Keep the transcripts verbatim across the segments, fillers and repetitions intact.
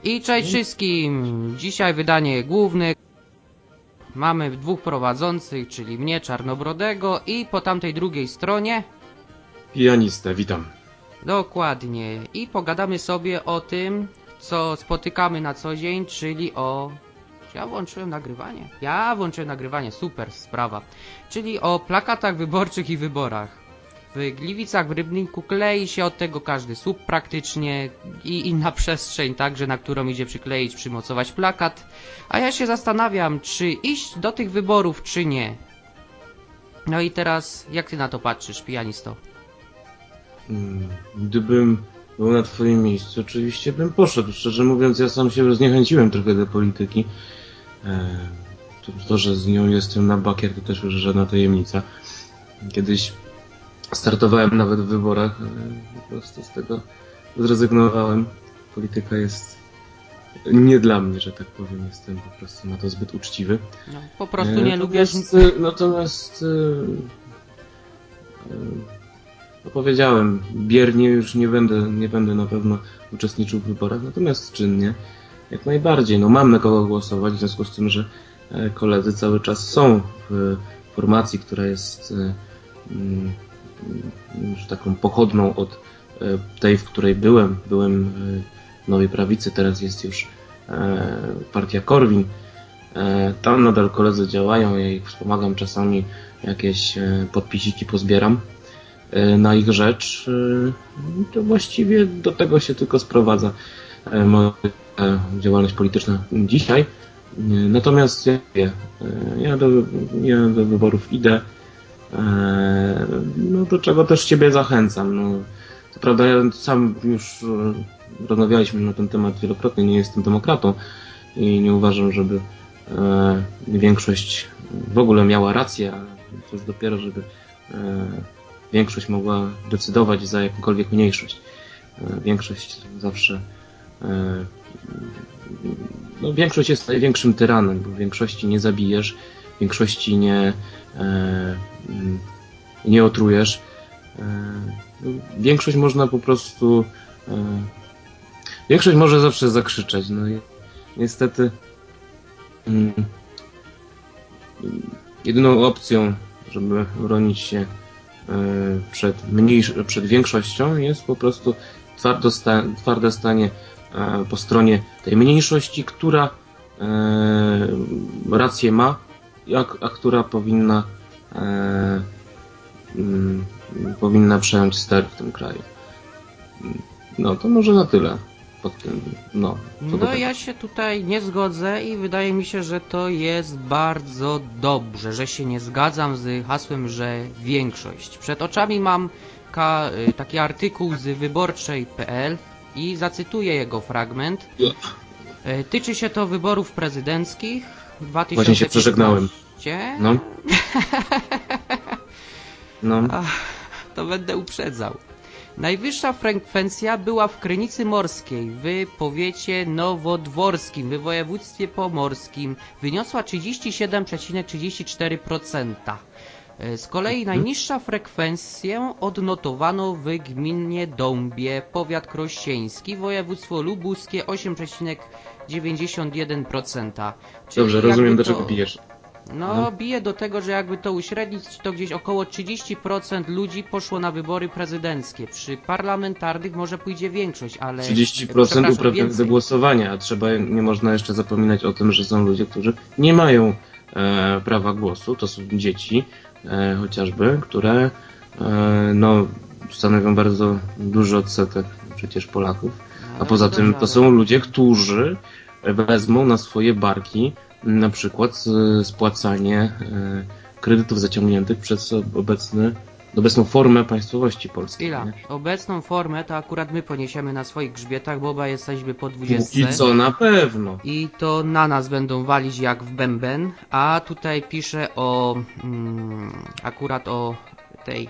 I cześć wszystkim! Dzisiaj wydanie główne. Mamy dwóch prowadzących, czyli mnie, Czarnobrodego, i po tamtej drugiej stronie Pianistę, witam. dokładnie. I pogadamy sobie o tym, co spotykamy na co dzień, czyli o... Czy ja włączyłem nagrywanie? Ja włączyłem nagrywanie, super sprawa. Czyli o plakatach wyborczych i wyborach. W Gliwicach, w Rybniku klei się od tego każdy słup praktycznie i inna przestrzeń także, na którą idzie przykleić, przymocować plakat. A ja się zastanawiam, czy iść do tych wyborów, czy nie. No i teraz, jak ty na to patrzysz, pianisto? Gdybym był na twoim miejscu, oczywiście bym poszedł. Szczerze mówiąc, ja sam się zniechęciłem trochę do polityki. To, to że z nią jestem na bakier, to też już żadna tajemnica. Kiedyś startowałem nawet w wyborach, po prostu z tego zrezygnowałem. Polityka jest nie dla mnie, że tak powiem. Jestem po prostu na to zbyt uczciwy. No, po prostu nie natomiast, lubisz... Natomiast... No powiedziałem, biernie już nie będę, nie będę na pewno uczestniczył w wyborach, natomiast czynnie jak najbardziej. No mam na kogo głosować, w związku z tym, że koledzy cały czas są w formacji, która jest już taką pochodną od tej, w której byłem. Byłem w Nowej Prawicy, teraz jest już partia Korwin. Tam nadal koledzy działają, ja ich wspomagam, czasami jakieś podpisiki pozbieram na ich rzecz. To właściwie do tego się tylko sprowadza moja działalność polityczna dzisiaj. Natomiast ja, ja, do, ja do wyborów idę, no do czego też Ciebie zachęcam. No, co prawda ja sam już rozmawialiśmy na ten temat wielokrotnie, nie jestem demokratą i nie uważam, żeby większość w ogóle miała rację, a cóż dopiero, żeby większość mogła decydować za jakąkolwiek mniejszość. Większość zawsze... No, większość jest największym tyranem, bo większości nie zabijesz, większości nie, nie otrujesz. Większość można po prostu... Większość może zawsze zakrzyczeć. No i niestety jedyną opcją, żeby bronić się Przed, mniejsz- przed większością jest po prostu twardo sta- twarde stanie po stronie tej mniejszości, która rację ma, a, a która powinna mm, powinna przejąć ster w tym kraju. No to może na tyle pod tym, no, co do No tego. ja się tutaj nie zgodzę i wydaje mi się, że to jest bardzo dobrze, że się nie zgadzam z hasłem, że większość. Przed oczami mam ka- taki artykuł z wyborczej kropka pe el i zacytuję jego fragment. Tyczy się to wyborów prezydenckich dwa tysiące Właśnie się przeżegnałem. piętnaście. No. No. Ach, to będę uprzedzał. Najwyższa frekwencja była w Krynicy Morskiej, w powiecie nowodworskim, w województwie pomorskim. Wyniosła trzydzieści siedem przecinek trzydzieści cztery procent. Z kolei najniższa frekwencję odnotowano w gminie Dąbie, powiat krościeński, województwo lubuskie osiem przecinek dziewięćdziesiąt jeden procent. Czyli Dobrze, rozumiem, do to... czego bijesz. No, No. bije do tego, że jakby to uśrednić, to gdzieś około trzydzieści procent ludzi poszło na wybory prezydenckie. Przy parlamentarnych może pójdzie większość, ale... trzydzieści procent uprawnionych do głosowania, a trzeba, nie można jeszcze zapominać o tym, że są ludzie, którzy nie mają e, prawa głosu. To są dzieci e, chociażby, które e, no, stanowią bardzo duży odsetek przecież Polaków. A poza no tym dobrze, to są ale... ludzie, którzy wezmą na swoje barki na przykład spłacanie e, kredytów zaciągniętych przez obecny obecną formę państwowości polskiej. Chwila. Nie? Obecną formę to akurat my poniesiemy na swoich grzbietach, bo oba jesteśmy po dwudziestce. Póki co na pewno. I to na nas będą walić jak w bęben. A tutaj piszę o... Mm, akurat o tej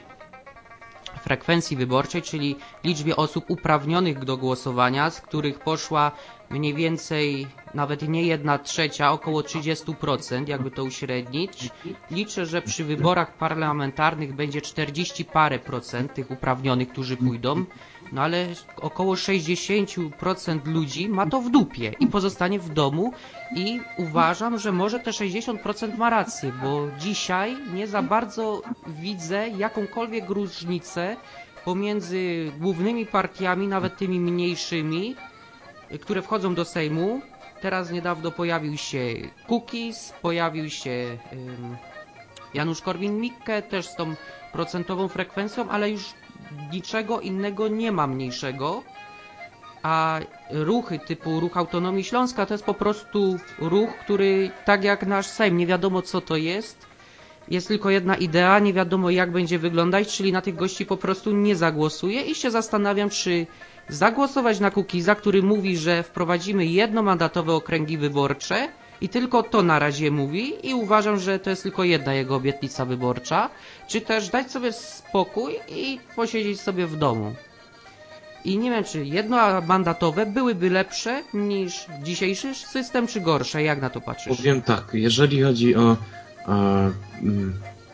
frekwencji wyborczej, czyli liczbie osób uprawnionych do głosowania, z których poszła mniej więcej nawet nie jedna trzecia, około trzydzieści procent, jakby to uśrednić. Liczę, że przy wyborach parlamentarnych będzie czterdzieści parę procent tych uprawnionych, którzy pójdą, no ale około sześćdziesiąt procent ludzi ma to w dupie i pozostanie w domu i uważam, że może te sześćdziesiąt procent ma rację, bo dzisiaj nie za bardzo widzę jakąkolwiek różnicę pomiędzy głównymi partiami, nawet tymi mniejszymi, które wchodzą do Sejmu. Teraz niedawno pojawił się Kukiz, pojawił się um, Janusz Korwin-Mikke, też z tą procentową frekwencją, ale już niczego innego nie ma mniejszego. A ruchy typu Ruch Autonomii Śląska to jest po prostu ruch, który tak jak nasz Sejm, nie wiadomo co to jest. Jest tylko jedna idea, nie wiadomo jak będzie wyglądać, czyli na tych gości po prostu nie zagłosuję i się zastanawiam, czy zagłosować na Kukiza, który mówi, że wprowadzimy jednomandatowe okręgi wyborcze i tylko to na razie mówi i uważam, że to jest tylko jedna jego obietnica wyborcza, czy też dać sobie spokój i posiedzieć sobie w domu. I nie wiem, czy jednomandatowe byłyby lepsze niż dzisiejszy system, czy gorsze, jak na to patrzysz? Powiem tak, jeżeli chodzi o a, mm,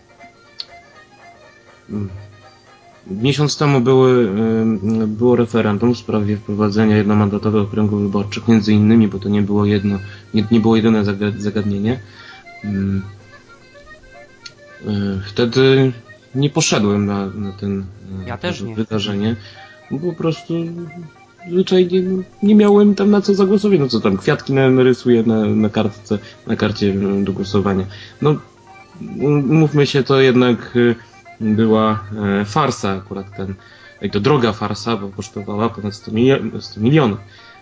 mm, miesiąc temu były, było referendum w sprawie wprowadzenia jednomandatowych okręgów wyborczych, między innymi, bo to nie było jedno, nie, nie było jedyne zagadnienie. Wtedy nie poszedłem na, na ten ja też nie. wydarzenie, bo po prostu zwyczajnie nie miałem tam na co zagłosować. No co tam, kwiatki narysuję na, na kartce, na karcie do głosowania. No, mówmy się, to jednak była farsa akurat ten, i to droga farsa, bo kosztowała ponad sto milionów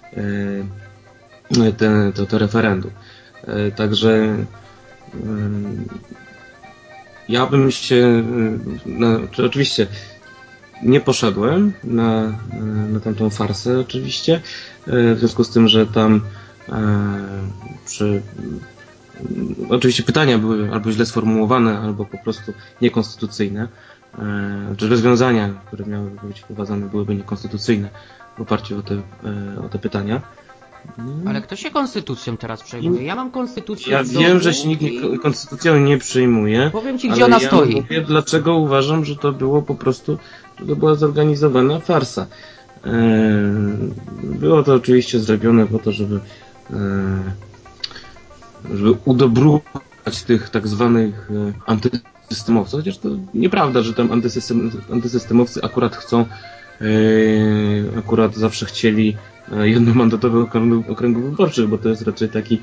te, to, to referendum. Także ja bym się, no, oczywiście nie poszedłem na, na tamtą farsę oczywiście, w związku z tym, że tam przy oczywiście pytania były albo źle sformułowane, albo po prostu niekonstytucyjne, czy rozwiązania, które miały być wprowadzane, byłyby niekonstytucyjne w oparciu o te, o te pytania. Ale kto się konstytucją teraz przejmuje? Ja mam konstytucję Ja w wiem, domu że się nikt i... nie, konstytucją nie przyjmuje. Powiem ci, gdzie ale ona ja stoi. Mówię, dlaczego uważam, że to było po prostu, że to była zorganizowana farsa. Było to oczywiście zrobione po to, żeby żeby udobruchać tych tak zwanych antysystemowców, chociaż to nieprawda, że tam antysystem, antysystemowcy akurat chcą, akurat zawsze chcieli jednomandatowych okręgów wyborczych, bo to jest raczej taki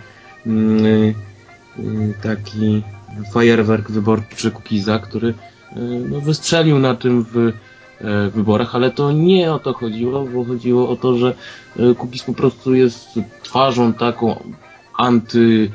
taki fajerwerk wyborczy Kukiza, który no, wystrzelił na tym w wyborach, ale to nie o to chodziło, bo chodziło o to, że Kukiz po prostu jest twarzą taką anty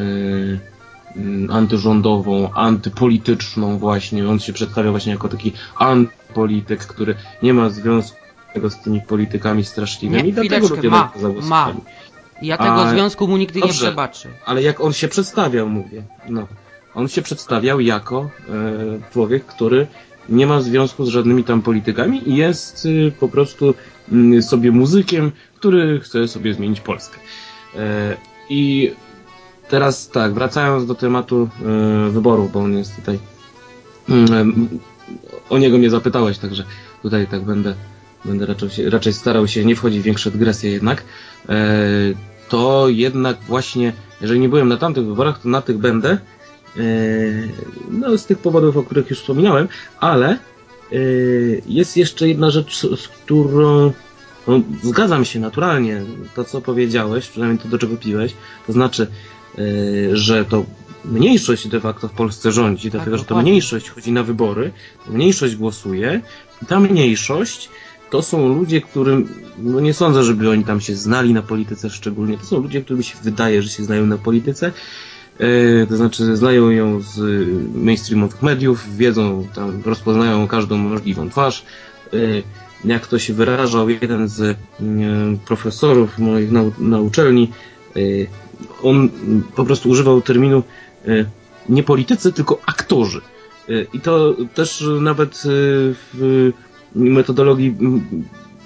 antyrządową, antypolityczną właśnie. On się przedstawia właśnie jako taki antypolityk, który nie ma związku z tymi politykami straszliwymi. Nie, I dlatego ludzie ma, ma. Ja tego A, związku mu nigdy dobrze, nie przebaczę. Ale jak on się przedstawiał, mówię, no. On się przedstawiał jako e, człowiek, który nie ma związku z żadnymi tam politykami i jest y, po prostu y, sobie muzykiem, który chce sobie zmienić Polskę. E, I teraz tak, wracając do tematu y, wyborów, bo on jest tutaj, y, o niego mnie zapytałeś, także tutaj tak będę, będę raczej, się, raczej starał się nie wchodzić w większe dygresje jednak, e, to jednak właśnie, jeżeli nie byłem na tamtych wyborach, to na tych będę, e, no z tych powodów, o których już wspominałem, ale e, jest jeszcze jedna rzecz, z którą no, zgadzam się naturalnie, to co powiedziałeś, przynajmniej to do czego piłeś, to znaczy, że to mniejszość de facto w Polsce rządzi, tak, dlatego że to mniejszość chodzi na wybory, mniejszość głosuje i ta mniejszość to są ludzie, którym, no nie sądzę, żeby oni tam się znali na polityce szczególnie, to są ludzie, którym się wydaje, że się znają na polityce, e, to znaczy znają ją z mainstreamowych mediów, wiedzą, tam rozpoznają każdą możliwą twarz, e, jak to się wyrażał jeden z e, profesorów moich na, na uczelni, e, on po prostu używał terminu e, nie politycy, tylko aktorzy. E, I to też nawet e, w metodologii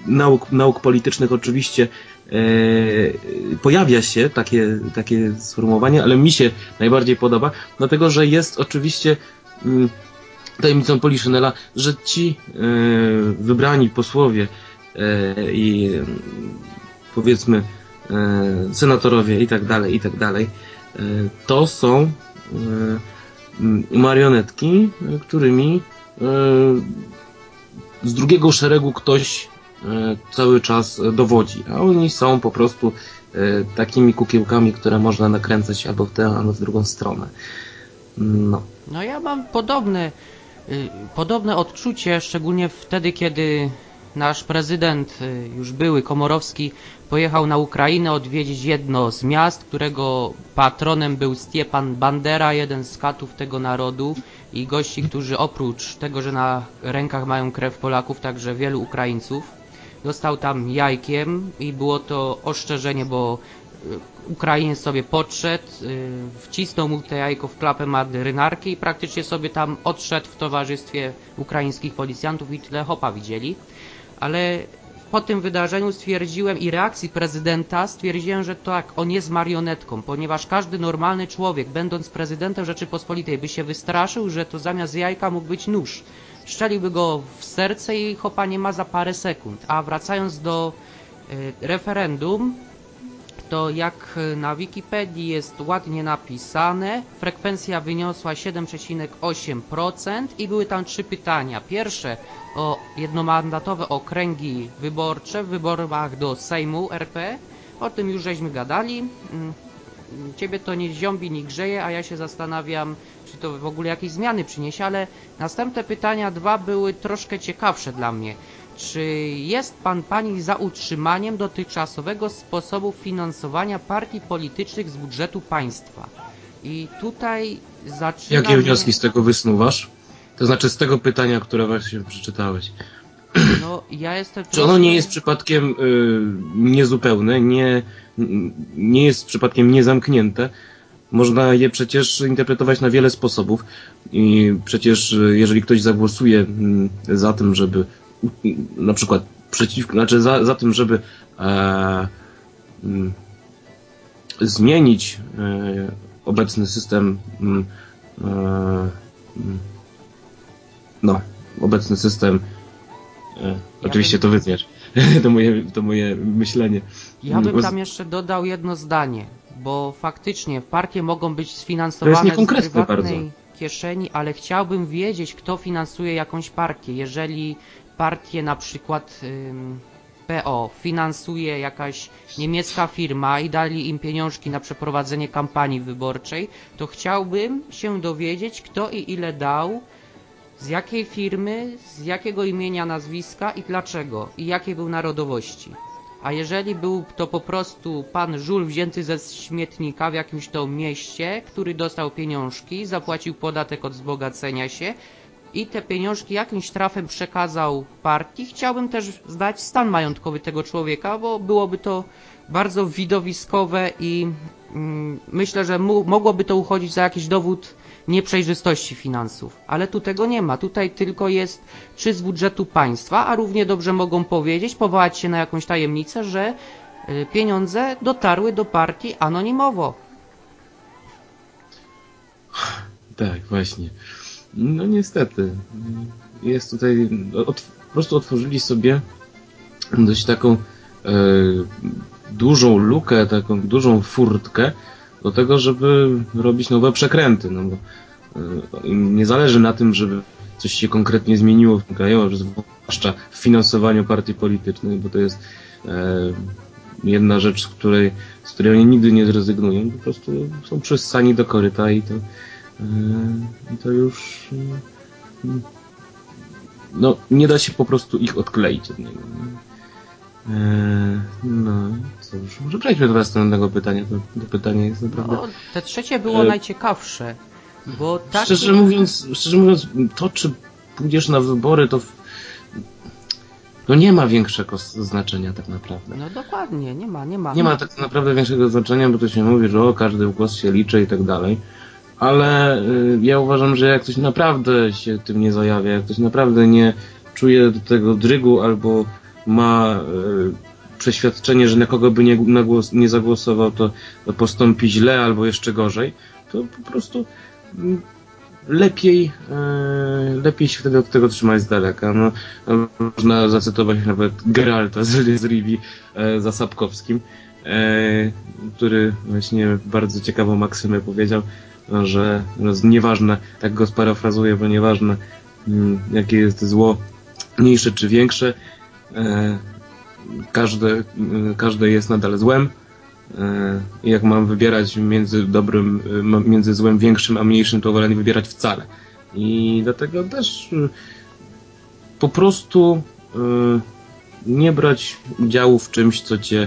nauk, nauk politycznych oczywiście e, pojawia się takie, takie sformułowanie, ale mi się najbardziej podoba, dlatego że jest oczywiście m, tajemnicą Poliszynela, że ci e, wybrani posłowie e, i powiedzmy e, senatorowie i tak dalej, i tak dalej, e, to są e, marionetki, którymi e, z drugiego szeregu ktoś e, cały czas dowodzi, a oni są po prostu e, takimi kukiełkami, które można nakręcać albo w tę, albo w drugą stronę. No. No ja mam podobne, y, podobne odczucie, szczególnie wtedy, kiedy nasz prezydent, y, już były Komorowski, pojechał na Ukrainę odwiedzić jedno z miast, którego patronem był Stjepan Bandera, jeden z katów tego narodu i gości, którzy oprócz tego, że na rękach mają krew Polaków, także wielu Ukraińców. Dostał tam jajkiem i było to oszczerzenie, bo Ukrainiec sobie podszedł, wcisnął mu te jajko w klapę marynarki i praktycznie sobie tam odszedł w towarzystwie ukraińskich policjantów i tyle hopa widzieli. Ale po tym wydarzeniu stwierdziłem i reakcji prezydenta stwierdziłem, że tak, on jest marionetką, ponieważ każdy normalny człowiek, będąc prezydentem Rzeczypospolitej, by się wystraszył, że to zamiast jajka mógł być nóż. Strzeliłby go w serce i hopa nie ma za parę sekund. A wracając do y, referendum, to jak na Wikipedii jest ładnie napisane, frekwencja wyniosła siedem przecinek osiem procent i były tam trzy pytania. Pierwsze o jednomandatowe okręgi wyborcze w wyborach do Sejmu R P. O tym już żeśmy gadali. Ciebie to nie ziąbi, nie grzeje, a ja się zastanawiam, czy to w ogóle jakieś zmiany przyniesie, ale następne pytania dwa były troszkę ciekawsze dla mnie. Czy jest pan, pani za utrzymaniem dotychczasowego sposobu finansowania partii politycznych z budżetu państwa? I tutaj zaczyna Jakie mnie... wnioski z tego wysnuwasz? To znaczy z tego pytania, które właśnie przeczytałeś. No, ja jestem Czy ono nie jest przypadkiem y, niezupełne, nie, nie jest przypadkiem niezamknięte? Można je przecież interpretować na wiele sposobów i przecież jeżeli ktoś zagłosuje y, za tym, żeby y, na przykład przeciwko, znaczy za, za tym, żeby e, y, zmienić y, obecny system y, y, no, obecny system E, Ja oczywiście bym... to wytniesz. to, moje, to moje myślenie. Ja bym tam jeszcze dodał jedno zdanie, bo faktycznie partie mogą być sfinansowane z prywatnej bardzo. kieszeni, ale chciałbym wiedzieć, kto finansuje jakąś partię. Jeżeli partię na przykład ym, P O finansuje jakaś niemiecka firma i dali im pieniążki na przeprowadzenie kampanii wyborczej, to chciałbym się dowiedzieć, kto i ile dał, z jakiej firmy, z jakiego imienia, nazwiska i dlaczego, i jakiej był narodowości. A jeżeli był to po prostu pan żul wzięty ze śmietnika w jakimś to mieście, który dostał pieniążki, zapłacił podatek od wzbogacenia się i te pieniążki jakimś trafem przekazał partii, chciałbym też znać stan majątkowy tego człowieka, bo byłoby to bardzo widowiskowe i mm, myślę, że mu, mogłoby to uchodzić za jakiś dowód nieprzejrzystości finansów. Ale tu tego nie ma. Tutaj tylko jest czy z budżetu państwa, a równie dobrze mogą powiedzieć, powołać się na jakąś tajemnicę, że y, pieniądze dotarły do partii anonimowo. Tak, właśnie. No niestety. Jest tutaj... Od, po prostu otworzyli sobie dość taką e, dużą lukę, taką dużą furtkę do tego, żeby robić nowe przekręty. No bo e, im nie zależy na tym, żeby coś się konkretnie zmieniło w tym kraju, zwłaszcza w finansowaniu partii politycznych, bo to jest e, jedna rzecz, z której, z której oni nigdy nie zrezygnują. Po prostu są przyssani do koryta i to i to już no nie da się po prostu ich odkleić od niego. No cóż, może przejdźmy do następnego pytania. To, to pytanie jest naprawdę... No, te trzecie było e... najciekawsze, bo tak... Szczerze mówiąc, szczerze mówiąc, to czy pójdziesz na wybory, to no nie ma większego znaczenia tak naprawdę. No dokładnie, nie ma, nie ma. Nie ma tak naprawdę większego znaczenia, bo to się mówi, że o, każdy głos się liczy i tak dalej. Ale y, ja uważam, że jak ktoś naprawdę się tym nie zajawia, jak ktoś naprawdę nie czuje do tego drygu albo ma e, przeświadczenie, że na kogo by nie, na głos, nie zagłosował, to, to postąpi źle albo jeszcze gorzej, to po prostu m, lepiej, e, lepiej się wtedy od tego trzymać z daleka. No, można zacytować nawet Geralta z, z Rivii e, za Sapkowskim, e, który właśnie bardzo ciekawą maksymę powiedział, no, że no, nieważne, tak go sparafrazuję, bo nieważne m, jakie jest zło, mniejsze czy większe, e, każde, e, każde jest nadal złem. I jak mam wybierać między dobrym, między złem większym a mniejszym, to wolę nie wybierać wcale. I dlatego też po prostu nie brać udziału w czymś, co cię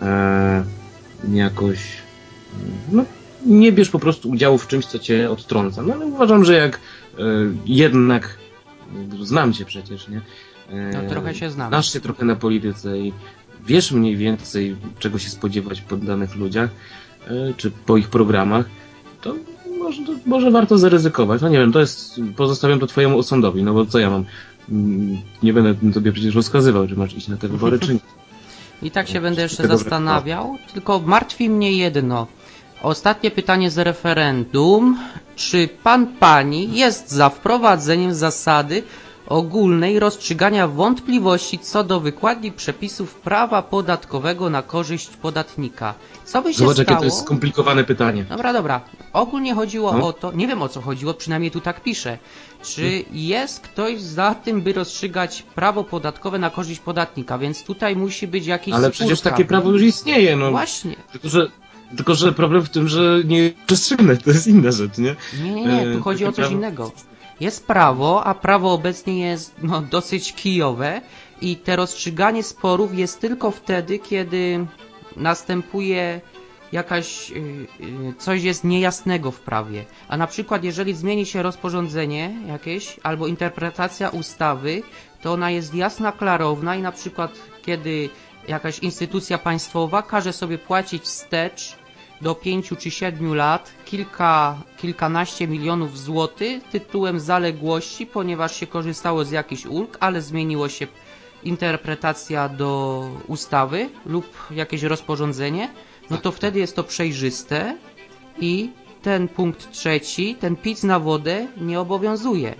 jakoś, no nie bierz po prostu udziału w czymś, co cię odtrąca. No ale uważam, że jak jednak, znam cię przecież, nie? No trochę się znam. Znasz się trochę na polityce i wiesz mniej więcej, czego się spodziewać po danych ludziach, czy po ich programach, to może, to może warto zaryzykować. No nie wiem, to jest, pozostawiam to twojemu osądowi, no bo co ja mam, nie będę tobie przecież rozkazywał, czy masz iść na te wybory, czy nie. I tak się będę jeszcze zastanawiał, tylko martwi mnie jedno. Ostatnie pytanie z referendum. Czy pan, pani jest za wprowadzeniem zasady ogólnej rozstrzygania wątpliwości co do wykładni przepisów prawa podatkowego na korzyść podatnika? Co by się Zobacz, stało? jakie to jest skomplikowane pytanie. Dobra, dobra. Ogólnie chodziło No. o to, nie wiem o co chodziło, przynajmniej tu tak pisze. Czy jest ktoś za tym, by rozstrzygać prawo podatkowe na korzyść podatnika, więc tutaj musi być jakiś Ale spór przecież takie prawny. prawo już istnieje, no. Właśnie. Tylko, że, tylko, że problem w tym, że nie jest przestrzegane, to jest inna rzecz, nie? Nie, nie, nie, tu E, chodzi takie o coś prawo... innego. Jest prawo, a prawo obecnie jest no, dosyć kijowe i te rozstrzyganie sporów jest tylko wtedy, kiedy następuje jakaś, yy, yy, coś jest niejasnego w prawie. A na przykład jeżeli zmieni się rozporządzenie jakieś albo interpretacja ustawy, to ona jest jasna, klarowna i na przykład kiedy jakaś instytucja państwowa każe sobie płacić wstecz do pięciu czy siedmiu lat kilka, kilkanaście milionów złotych tytułem zaległości, ponieważ się korzystało z jakichś ulg, ale zmieniło się interpretacja do ustawy lub jakieś rozporządzenie, no to wtedy jest to przejrzyste i ten punkt trzeci, ten pic na wodę nie obowiązuje.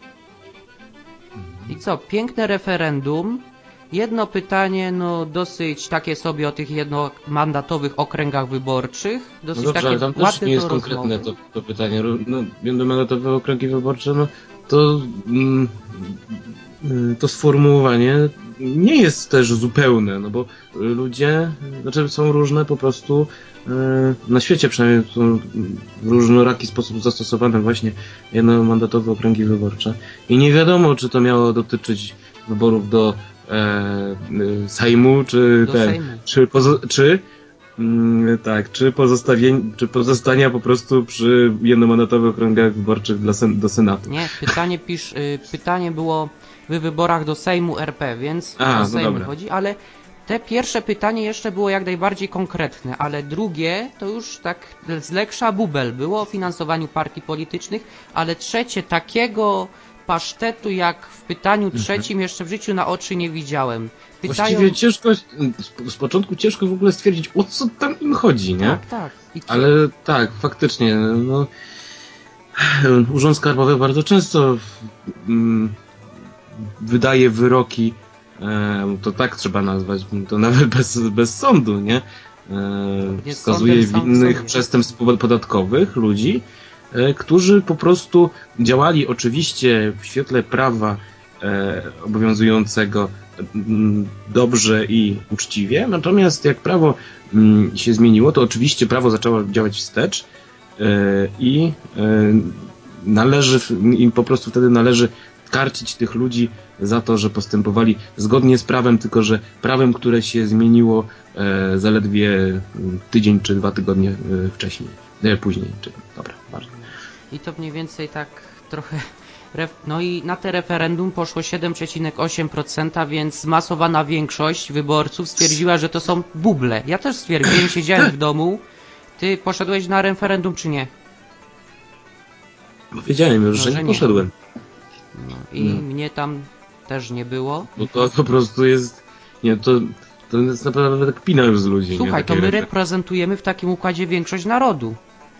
I co? Piękne referendum. Jedno pytanie, no dosyć takie sobie o tych jednomandatowych okręgach wyborczych. Dosyć No dobrze, takie ale tam też ładne nie jest to konkretne rozmowy. to, to pytanie. No, jednomandatowe okręgi wyborcze, no to mm, to sformułowanie nie jest też zupełne, no bo ludzie, znaczy są różne po prostu, na świecie przynajmniej są w różnoraki sposób zastosowane właśnie jednomandatowe okręgi wyborcze i nie wiadomo, czy to miało dotyczyć wyborów do e, Sejmu, czy Do ten, Sejmu. czy, pozo- czy mm, tak, czy pozostawienie, czy pozostania po prostu przy jednomandatowych okręgach wyborczych dla sen- do Senatu. Nie, pytanie pisz, y, pytanie było w wyborach do Sejmu R P, więc A, o no Sejmy dobra. chodzi, ale te pierwsze pytanie jeszcze było jak najbardziej konkretne, ale drugie to już tak z leksza bubel było o finansowaniu partii politycznych, ale trzecie takiego pasztetu jak w pytaniu trzecim jeszcze w życiu na oczy nie widziałem. Pytają... Właściwie ciężko, z, z początku ciężko w ogóle stwierdzić, o co tam im chodzi, nie? Tak, tak. I kie- Ale tak, faktycznie, no, Urząd Skarbowy bardzo często mm, wydaje wyroki, e, to tak trzeba nazwać, to nawet bez, bez sądu, nie? E, jest wskazuje sądem sam w winnych sobie. przestępstw podatkowych ludzi, e, którzy po prostu działali oczywiście w świetle prawa e, obowiązującego m, dobrze i uczciwie, natomiast jak prawo m, się zmieniło, to oczywiście prawo zaczęło działać wstecz e, i e, należy, im po prostu wtedy należy karcić tych ludzi za to, że postępowali zgodnie z prawem, tylko że prawem, które się zmieniło e, zaledwie tydzień czy dwa tygodnie e, wcześniej, e, później. Czy, dobra, ważne. I to mniej więcej tak trochę... No i na te referendum poszło siedem przecinek osiem procent, więc zmasowana większość wyborców stwierdziła, że to są buble. Ja też stwierdziłem, siedziałem w domu. Ty poszedłeś na referendum czy nie? Wiedziałem już, No, że że nie nie. poszedłem. No, i No. mnie tam też nie było. Bo to po prostu jest Nie, to, to jest naprawdę tak pina już z ludzi. Słuchaj, nie? to my Takie- reprezentujemy w takim układzie większość narodu.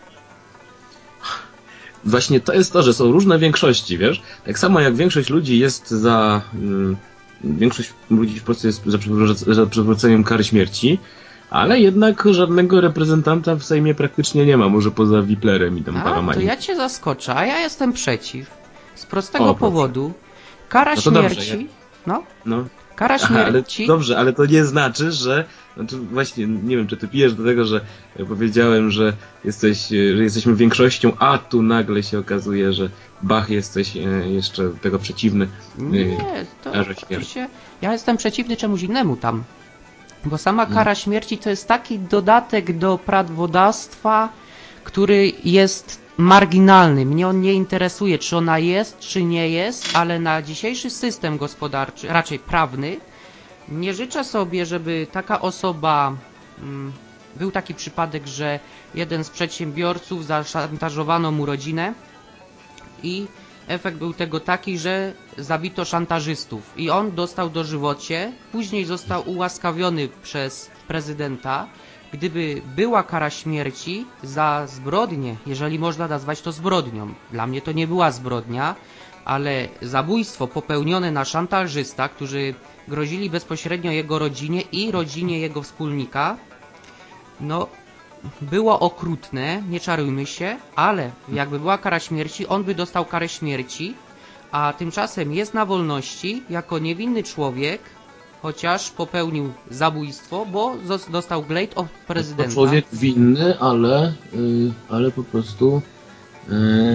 Właśnie to jest to, że są różne większości, wiesz? Tak samo jak większość ludzi jest za... Mm, większość ludzi w Polsce jest za, przywróc- za przywróceniem kary śmierci, ale jednak żadnego reprezentanta w Sejmie praktycznie nie ma, może poza Wiplerem i tam A, paroma to innych. ja cię zaskoczę, a ja jestem przeciw. Z prostego O, proszę. powodu. Kara No to dobrze, śmierci... No, No. kara Aha, ale śmierci... dobrze, ale to nie znaczy, że... Znaczy właśnie, nie wiem, czy ty pijesz do tego, że ja powiedziałem, że jesteś, że jesteśmy większością, a tu nagle się okazuje, że Bach jesteś e, jeszcze tego przeciwny. e, Nie, to karze śmierci. oczywiście... Ja jestem przeciwny czemuś innemu tam. Bo sama Hmm. kara śmierci to jest taki dodatek do prawodawstwa, który jest marginalny. Mnie on nie interesuje, czy ona jest, czy nie jest, ale na dzisiejszy system gospodarczy, raczej prawny, nie życzę sobie, żeby taka osoba... Mm, był taki przypadek, że jeden z przedsiębiorców zaszantażowano mu rodzinę i efekt był tego taki, że zabito szantażystów i on dostał dożywocie, później został ułaskawiony przez prezydenta. Gdyby była kara śmierci za zbrodnię, jeżeli można nazwać to zbrodnią, dla mnie to nie była zbrodnia, ale zabójstwo popełnione na szantażysta, którzy grozili bezpośrednio jego rodzinie i rodzinie jego wspólnika, no było okrutne, nie czarujmy się, ale jakby była kara śmierci, on by dostał karę śmierci, a tymczasem jest na wolności jako niewinny człowiek, chociaż popełnił zabójstwo, bo zos- dostał glejt od To prezydenta. człowiek winny, ale, y, ale po prostu y,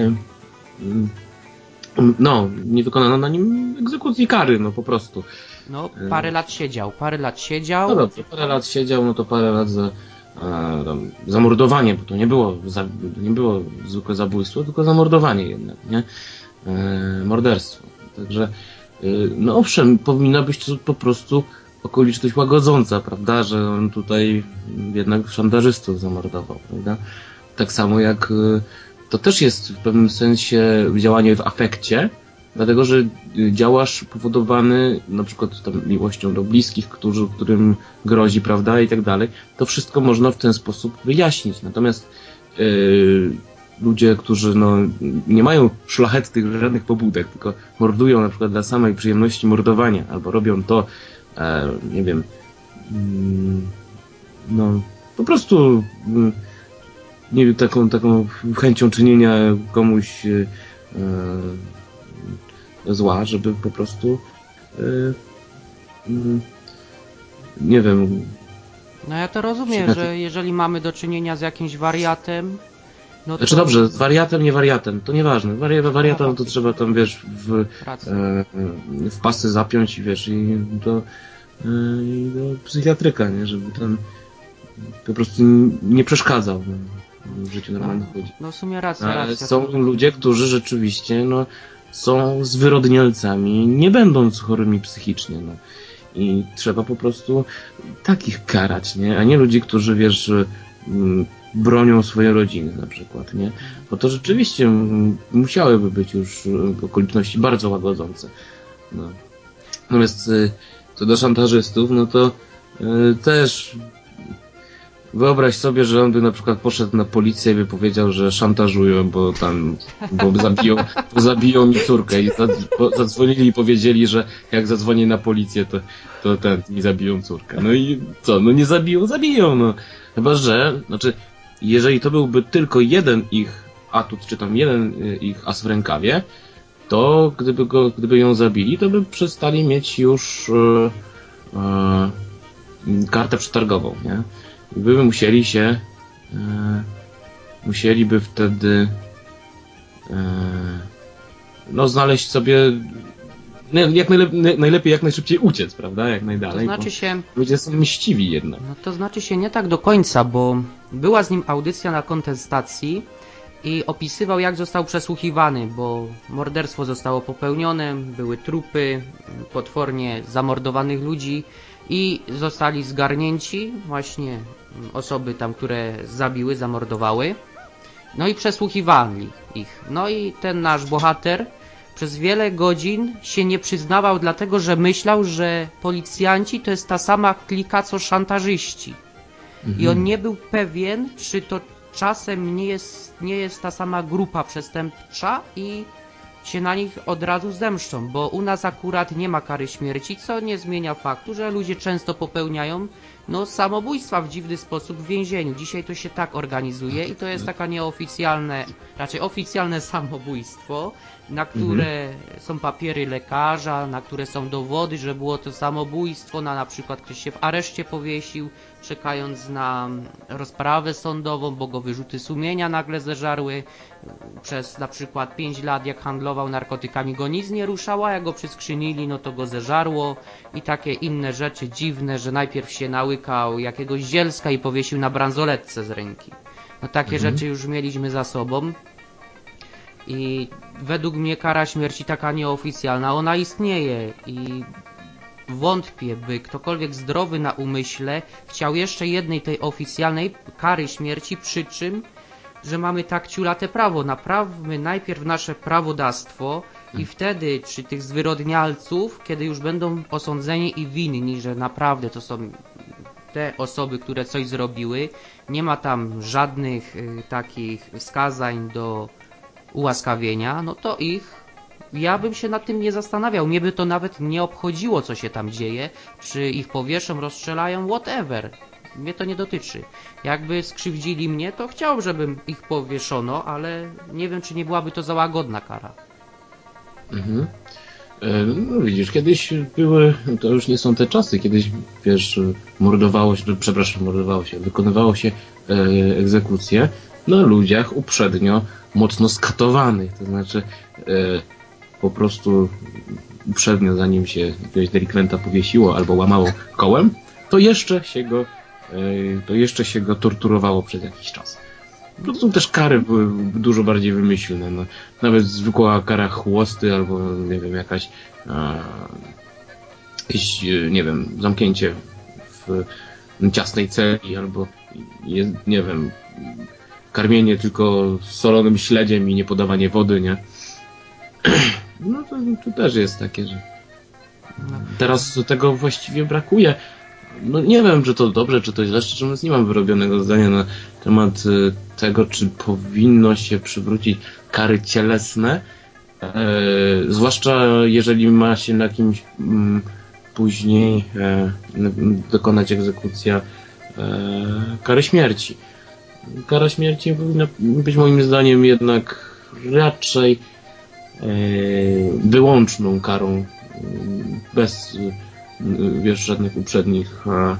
y, no, nie wykonano na nim egzekucji kary, no po prostu. No, parę lat siedział, parę lat siedział. No dobrze, parę lat siedział, no to parę lat za e, tam, zamordowanie, bo to nie było, za, nie było zwykłe zabójstwo, tylko zamordowanie jednak, nie? E, morderstwo. Także, e, no owszem, powinna być to po prostu okoliczność łagodząca, prawda, że on tutaj jednak szantażystów zamordował, prawda? Tak samo jak e, to też jest w pewnym sensie działanie w afekcie, dlatego, że działasz powodowany na przykład tam miłością do bliskich, którzy, którym grozi, prawda, i tak dalej. To wszystko można w ten sposób wyjaśnić. Natomiast yy, ludzie, którzy no, nie mają szlachetnych żadnych pobudek, tylko mordują na przykład dla samej przyjemności mordowania, albo robią to, e, nie wiem, mm, no po prostu mm, nie wiem, taką, taką chęcią czynienia komuś e, zła, żeby po prostu yy, yy, nie wiem. No ja to rozumiem, Się- że jeżeli mamy do czynienia z jakimś wariatem, no to... Znaczy dobrze, z wariatem, nie wariatem, to nieważne. Wari wariata no to trzeba tam, wiesz, w, Racja. e, w pasy zapiąć i wiesz, i do, e, i do psychiatryka, nie, żeby ten po prostu nie przeszkadzał no, w życiu normalnych ludzi. No w sumie racja, Ale racja. są ludzie, którzy rzeczywiście no, są zwyrodnialcami, nie będąc chorymi psychicznie. No. I trzeba po prostu takich karać, nie? A nie ludzi, którzy, wiesz, mm, bronią swojej rodziny na przykład, nie? Bo to rzeczywiście mm, musiałyby być już y, okoliczności bardzo łagodzące. No. Natomiast y, co do szantażystów, no to y, też wyobraź sobie, że on by na przykład poszedł na policję i by powiedział, że szantażują, bo tam, bo zabiją, bo zabiją mi córkę i za- po- zadzwonili i powiedzieli, że jak zadzwonię na policję, to, to ten, mi zabiją córkę. No i co? No nie zabiją, zabiją, no. Chyba, że, znaczy, jeżeli to byłby tylko jeden ich atut, czy tam jeden y, ich as w rękawie, to gdyby go, gdyby ją zabili, to by przestali mieć już e, e, kartę przetargową, nie? I by musieli się e, musieliby wtedy e, no znaleźć sobie nie, jak najlep najlepiej jak najszybciej uciec, prawda? Jak najdalej. To znaczy się... Bo ludzie są mściwi jednak. No to znaczy się nie tak do końca, bo była z nim audycja na kontestacji i opisywał, jak został przesłuchiwany, bo morderstwo zostało popełnione, były trupy potwornie zamordowanych ludzi i zostali zgarnięci właśnie osoby tam, które zabiły, zamordowały. No i przesłuchiwali ich. No i ten nasz bohater przez wiele godzin się nie przyznawał, dlatego że myślał, że policjanci to jest ta sama klika co szantażyści. I on nie był pewien, czy to czasem nie jest, nie jest ta sama grupa przestępcza i się na nich od razu zemszczą, bo u nas akurat nie ma kary śmierci, co nie zmienia faktu, że ludzie często popełniają no samobójstwa w dziwny sposób w więzieniu. Dzisiaj to się tak organizuje i to jest taka nieoficjalne, raczej oficjalne samobójstwo, na które mhm. są papiery lekarza, na które są dowody, że było to samobójstwo, na na przykład ktoś się w areszcie powiesił, czekając na rozprawę sądową, bo go wyrzuty sumienia nagle zeżarły. Przez na przykład pięć lat jak handlował narkotykami go nic nie ruszało, a jak go przyskrzynili, no to go zeżarło i takie inne rzeczy dziwne, że najpierw się nałykał jakiegoś zielska i powiesił na bransoletce z ręki. No takie mhm. rzeczy już mieliśmy za sobą i według mnie kara śmierci taka nieoficjalna, ona istnieje i wątpię, by ktokolwiek zdrowy na umyśle chciał jeszcze jednej tej oficjalnej kary śmierci, przy czym że mamy tak ciulate prawo. Naprawmy najpierw nasze prawodawstwo i wtedy, czy tych zwyrodnialców, kiedy już będą osądzeni i winni, że naprawdę to są te osoby, które coś zrobiły, nie ma tam żadnych y, takich wskazań do ułaskawienia, no to ich, ja bym się nad tym nie zastanawiał. Mnie by to nawet nie obchodziło, co się tam dzieje, czy ich powieszą, rozstrzelają, whatever. Mnie to nie dotyczy. Jakby skrzywdzili mnie, to chciałbym, żeby ich powieszono, ale nie wiem, czy nie byłaby to za łagodna kara. Mhm. E, no widzisz, kiedyś były, to już nie są te czasy, kiedyś, wiesz, mordowało się, przepraszam, mordowało się, wykonywało się e, egzekucje na ludziach uprzednio mocno skatowanych, to znaczy e, po prostu uprzednio, zanim się jakiegoś delikwenta powiesiło albo łamało kołem, to jeszcze się go to jeszcze się go torturowało przez jakiś czas. No to też kary były dużo bardziej wymyślne. No, nawet zwykła kara chłosty albo, nie wiem, jakaś a, jakieś, nie wiem, zamknięcie w ciasnej celi albo, nie wiem, karmienie tylko solonym śledziem i nie podawanie wody, nie? No to, to też jest takie, że teraz tego właściwie brakuje. No nie wiem, czy to dobrze, czy to źle, szczerze mówiąc nie mam wyrobionego zdania na temat tego, czy powinno się przywrócić kary cielesne, e, zwłaszcza jeżeli ma się na kimś m, później e, dokonać egzekucja e, kary śmierci. Kara śmierci powinna być moim zdaniem jednak raczej e, wyłączną karą, bez wiesz, żadnych uprzednich a,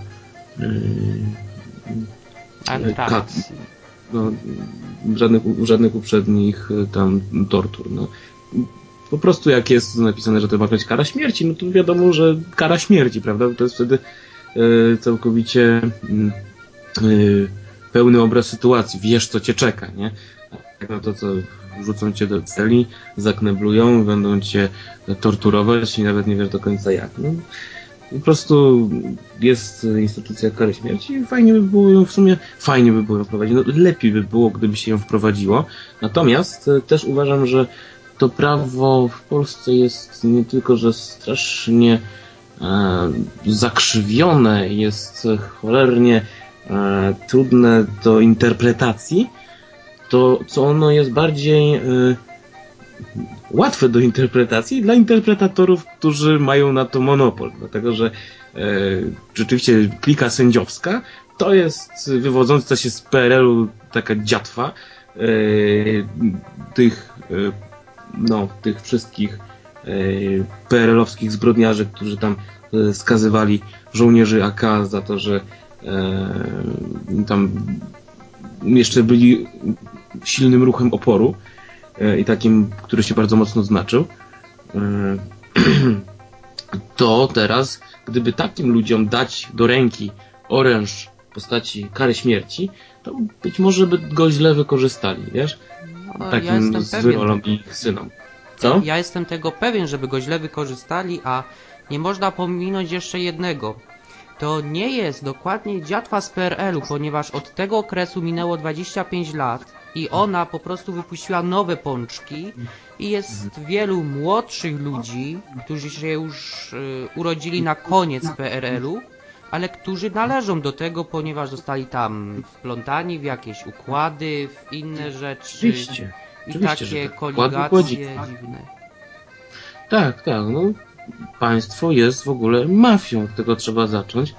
yy, kat, no, żadnych, żadnych uprzednich tam tortur, no. Po prostu jak jest napisane, że to ma być kara śmierci, no to wiadomo, że kara śmierci, prawda? To jest wtedy yy, całkowicie yy, pełny obraz sytuacji, wiesz co cię czeka, nie? No to co, wrzucą cię do celi, zakneblują, będą cię torturować i nawet nie wiesz do końca jak. No, po prostu jest instytucja kary śmierci i fajnie by było ją w sumie, fajnie by było ją wprowadzić. No, lepiej by było, gdyby się ją wprowadziło. Natomiast też uważam, że to prawo w Polsce jest nie tylko, że strasznie e, zakrzywione, jest cholernie e, trudne do interpretacji, to co ono jest bardziej e, łatwe do interpretacji dla interpretatorów, którzy mają na to monopol, dlatego że e, rzeczywiście klika sędziowska to jest wywodząca się z P R L-u taka dziatwa e, tych e, no, tych wszystkich e, P R L-owskich zbrodniarzy, którzy tam e, skazywali żołnierzy A K za to, że e, tam jeszcze byli silnym ruchem oporu i takim, który się bardzo mocno znaczył, to teraz, gdyby takim ludziom dać do ręki oręż w postaci kary śmierci, to być może by go źle wykorzystali, wiesz? No, takim ja zwyrolom i ich synom. Co? Ja, ja jestem tego pewien, żeby go źle wykorzystali, a nie można pominąć jeszcze jednego. to nie jest dokładnie dziatwa z P R L u, ponieważ od tego okresu minęło dwadzieścia pięć lat i ona po prostu wypuściła nowe pączki i jest wielu młodszych ludzi, którzy się już y, urodzili na koniec P R L u, ale którzy należą do tego, ponieważ zostali tam wplątani w jakieś układy, w inne rzeczy Oczywiście. i Oczywiście, że takie tak. koligacje Układy dziwne. Tak, tak, no państwo jest w ogóle mafią, od tego trzeba zacząć.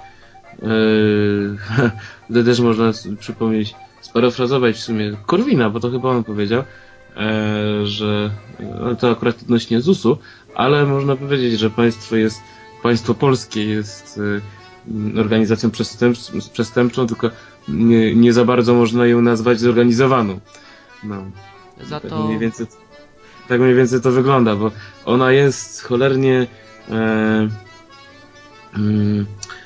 Yy, Tutaj też można s- przypomnieć, sparafrazować w sumie Korwina, bo to chyba on powiedział, e, że no to akurat odnośnie zusu, ale można powiedzieć, że państwo jest, państwo polskie jest e, organizacją przestępcz- przestępczą, tylko nie, nie za bardzo można ją nazwać zorganizowaną. No, Za tak to mniej więcej tak mniej więcej to wygląda, bo ona jest cholernie e, mm,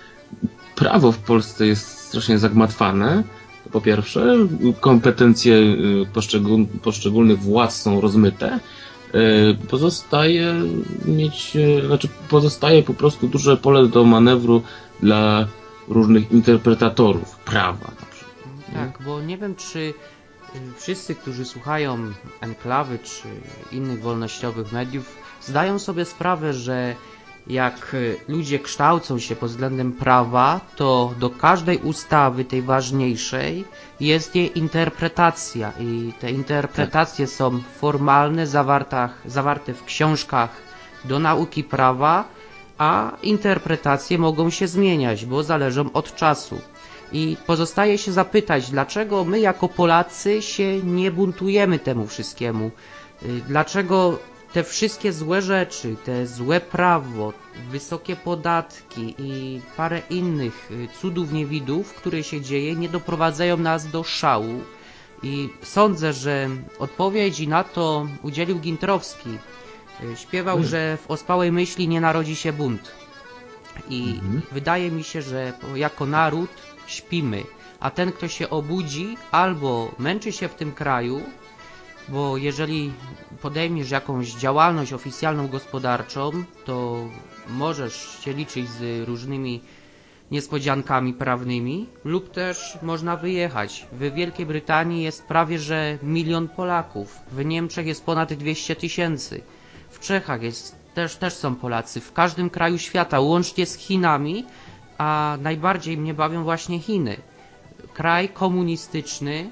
prawo w Polsce jest strasznie zagmatwane, to po pierwsze, kompetencje y, poszczegól, poszczególnych władz są rozmyte, y, pozostaje mieć, y, znaczy pozostaje po prostu duże pole do manewru dla różnych interpretatorów prawa na przykład. Nie? tak, bo nie wiem, czy y, wszyscy, którzy słuchają Enklawy czy innych wolnościowych mediów, zdają sobie sprawę, że jak y, ludzie kształcą się pod względem prawa, to do każdej ustawy, tej ważniejszej, jest jej interpretacja i te interpretacje są formalne, zawartach, zawarte w książkach do nauki prawa, a interpretacje mogą się zmieniać, bo zależą od czasu. I pozostaje się zapytać, dlaczego my jako Polacy się nie buntujemy temu wszystkiemu? Y, Dlaczego te wszystkie złe rzeczy, te złe prawo, wysokie podatki i parę innych y, cudów niewidów, które się dzieje, nie doprowadzają nas do szału? I sądzę, że odpowiedzi na to udzielił Gintrowski. Y, Śpiewał, Hmm. że w ospałej myśli nie narodzi się bunt. I Mhm. wydaje mi się, że jako naród śpimy, a ten, kto się obudzi, albo męczy się w tym kraju, bo jeżeli podejmiesz jakąś działalność oficjalną gospodarczą, to możesz się liczyć z różnymi niespodziankami prawnymi, lub też można wyjechać. W Wielkiej Brytanii jest prawie że milion Polaków, w Niemczech jest ponad dwieście tysięcy, w Czechach jest, też, też są Polacy, w każdym kraju świata, łącznie z Chinami, a najbardziej mnie bawią właśnie Chiny. Kraj komunistyczny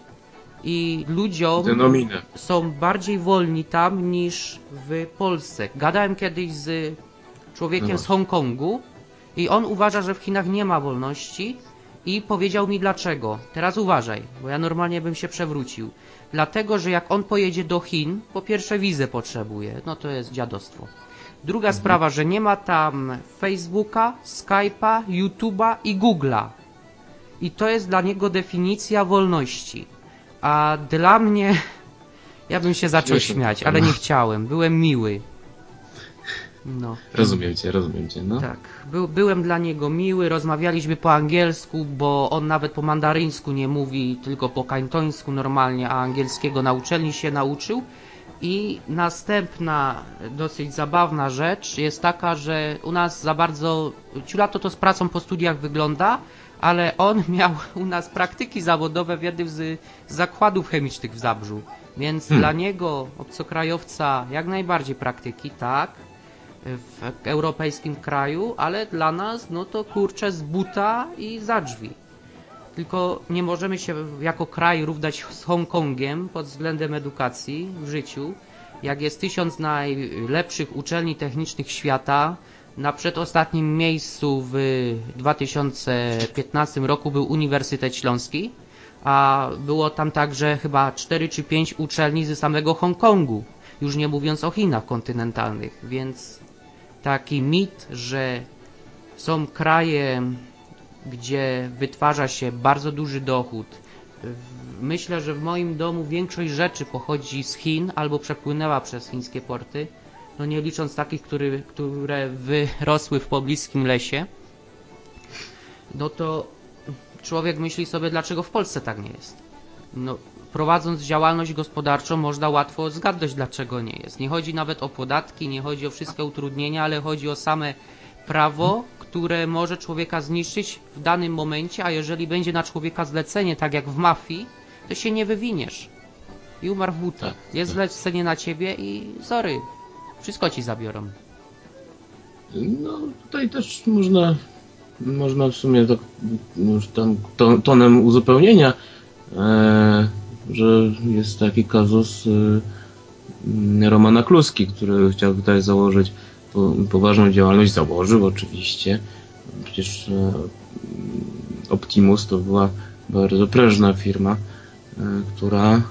i ludziom Denominę. są bardziej wolni tam niż w Polsce. Gadałem kiedyś z No człowiekiem z właśnie. Hongkongu i on uważa, że w Chinach nie ma wolności i powiedział mi dlaczego. Teraz uważaj, bo ja normalnie bym się przewrócił. Dlatego, że jak on pojedzie do Chin, po pierwsze wizę potrzebuje, no to jest dziadostwo. Druga Mhm. sprawa, że nie ma tam Facebooka, Skype'a, YouTube'a i Google'a. I to jest dla niego definicja wolności. A dla mnie... Ja bym się zaczął Śmieszne śmiać, trochę, ale no. nie chciałem. Byłem miły. No. Rozumiem cię, rozumiem cię, no. Tak, Był, byłem dla niego miły, rozmawialiśmy po angielsku, bo on nawet po mandaryńsku nie mówi, tylko po kantońsku normalnie, a angielskiego na uczelni się nauczył. I następna dosyć zabawna rzecz jest taka, że u nas za bardzo, ciulato to z pracą po studiach wygląda, ale on miał u nas praktyki zawodowe w jednym z zakładów chemicznych w Zabrzu. Więc Hmm. dla niego, obcokrajowca, jak najbardziej praktyki, tak, w europejskim kraju, ale dla nas, no to kurczę z buta i za drzwi. Tylko nie możemy się jako kraj równać z Hongkongiem pod względem edukacji w życiu. Jak jest tysiąc najlepszych uczelni technicznych świata, na przedostatnim miejscu w dwa tysiące piętnastym roku był Uniwersytet Śląski, a było tam także chyba cztery czy pięć uczelni ze samego Hongkongu, już nie mówiąc o Chinach kontynentalnych, więc taki mit, że są kraje, gdzie wytwarza się bardzo duży dochód. Myślę, że w moim domu większość rzeczy pochodzi z Chin albo przepłynęła przez chińskie porty, no nie licząc takich, który, które wyrosły w pobliskim lesie. No to człowiek myśli sobie, dlaczego w Polsce tak nie jest. No, prowadząc działalność gospodarczą można łatwo zgadnąć, dlaczego nie jest. Nie chodzi nawet o podatki, nie chodzi o wszystkie utrudnienia, ale chodzi o same prawo, które może człowieka zniszczyć w danym momencie, a jeżeli będzie na człowieka zlecenie, tak jak w mafii, to się nie wywiniesz. I umarł w butach. Tak, Jest tak. zlecenie na ciebie i sorry, wszystko ci zabiorą. No tutaj też można, można w sumie tak już tam to, tonem uzupełnienia, e, że jest taki kazus e, Romana Kluski, który chciał tutaj założyć po, poważną działalność. Założył oczywiście. Przecież e, Optimus to była bardzo prężna firma, e, która, e,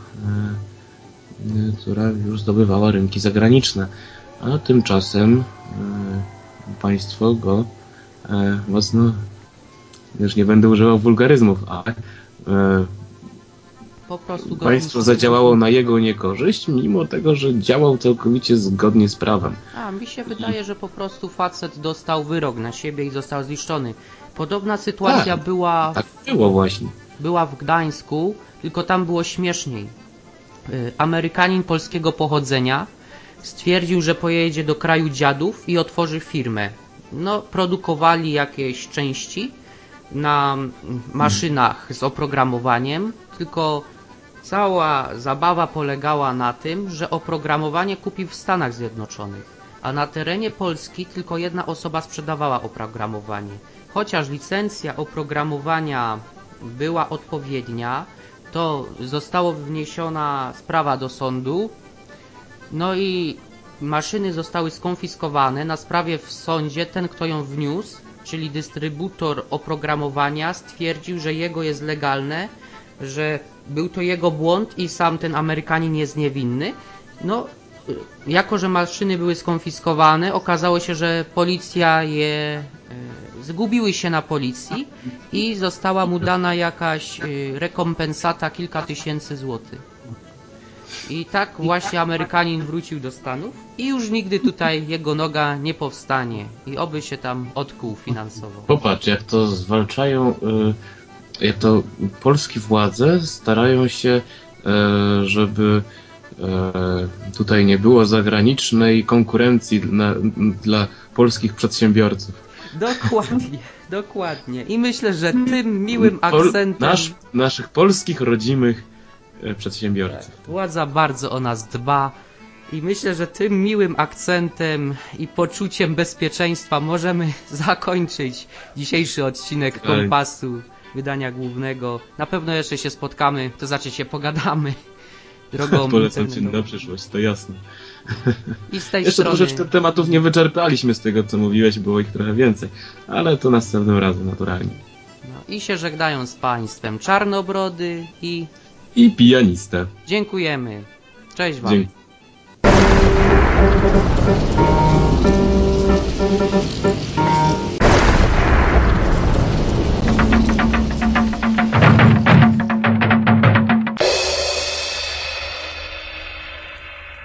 e, która już zdobywała rynki zagraniczne. A tymczasem e, państwo go e, mocno, już nie będę używał wulgaryzmów, ale e, Po prostu go państwo zniszczyło. zadziałało na jego niekorzyść, mimo tego, że działał całkowicie zgodnie z prawem. A, mi się wydaje, że po prostu facet dostał wyrok na siebie i został zniszczony. Podobna sytuacja Tak, była, tak było właśnie. była w Gdańsku, tylko tam było śmieszniej. Y, Amerykanin polskiego pochodzenia stwierdził, że pojedzie do kraju dziadów i otworzy firmę. No, produkowali jakieś części na maszynach z oprogramowaniem, tylko cała zabawa polegała na tym, że oprogramowanie kupił w Stanach Zjednoczonych, a na terenie Polski tylko jedna osoba sprzedawała oprogramowanie. Chociaż licencja oprogramowania była odpowiednia, to została wniesiona sprawa do sądu, no i maszyny zostały skonfiskowane. Na sprawie w sądzie ten, kto ją wniósł, czyli dystrybutor oprogramowania, stwierdził, że jego jest legalne, że był to jego błąd i sam ten Amerykanin jest niewinny. No, jako że maszyny były skonfiskowane, okazało się, że policja je e, zgubiły się na policji i została mu dana jakaś e, rekompensata kilka tysięcy złotych. I tak właśnie Amerykanin wrócił do Stanów i już nigdy tutaj jego noga nie powstanie i oby się tam odkuł finansowo. Popatrz, jak to zwalczają, y, jak to polskie władze starają się, y, żeby y, tutaj nie było zagranicznej konkurencji dla, dla polskich przedsiębiorców. Dokładnie, dokładnie. I myślę, że tym miłym akcentem Nasz, naszych polskich, rodzimych y, przedsiębiorców. władza bardzo o nas dba. I myślę, że tym miłym akcentem i poczuciem bezpieczeństwa możemy zakończyć dzisiejszy odcinek Kompasu, wydania głównego. Na pewno jeszcze się spotkamy, to znaczy się pogadamy drogą Polecam Ci internetową. na przyszłość, to jasne. I z tej Jeszcze strony... troszeczkę tematów nie wyczerpaliśmy z tego, co mówiłeś, było ich trochę więcej, ale to następnym razem, naturalnie. No, i się żegnają z Państwem Czarnobrody i... I pianista. Dziękujemy. Cześć Wam. Dzięki.